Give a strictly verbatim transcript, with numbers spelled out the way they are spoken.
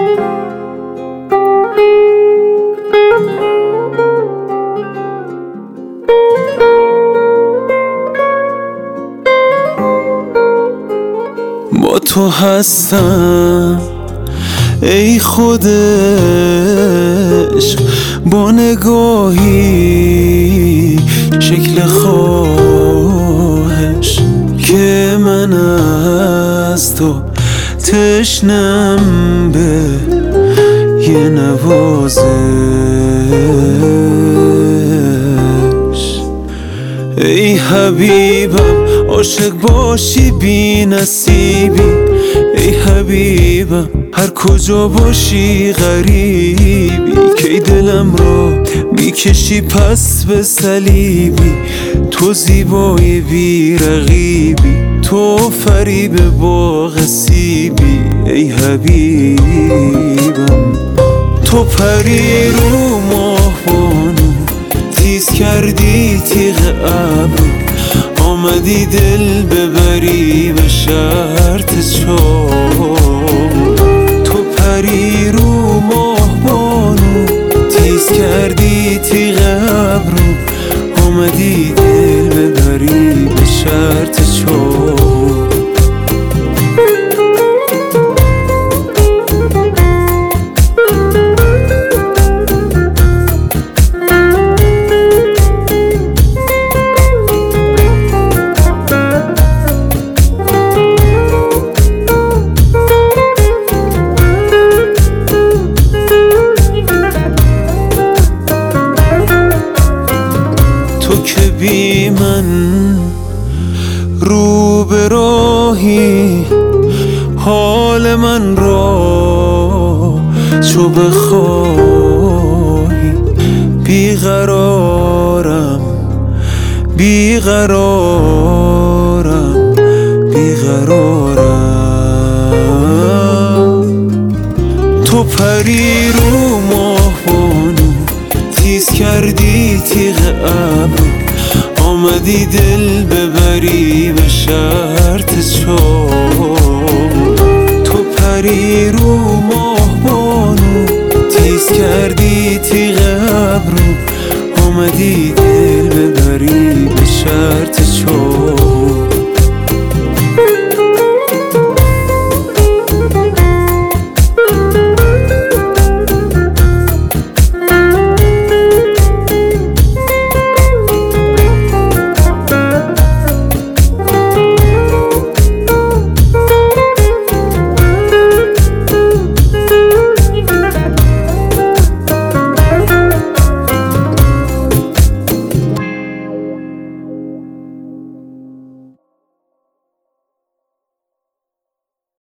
با تو هستم ای خود عشق، با نگاهی شکل خواهش که من از تو تشنم به یه نوازش. ای حبیبم عاشق باشی بی نصیبی، ای حبیبم هر کجا باشی غریبی، کی دلم را میکشی پس به صلیبی. تو زیبای بی رقیبی، تو فریب باغ سیبی، ای حبیبم. تو پری رو ماه بانو، تیز کردی تیغ ابرو، آمدی دل ببری به شرط چاه. تو پری رو ماه بانو، تیز کردی تیغ ابرو، آمدی دل ببری به شرط چاه. تو که بی من رو به راهی، حال من را چو بخواهی. بیقرارم بیقرارم بیقرارم. تو پری رو ماه بانو، تیز کردی تیغ ابرو، آمدی دل ببری به شرط چاه. تو پری رو ماه بانو، تیز کردی تیغ ابرو، آمدی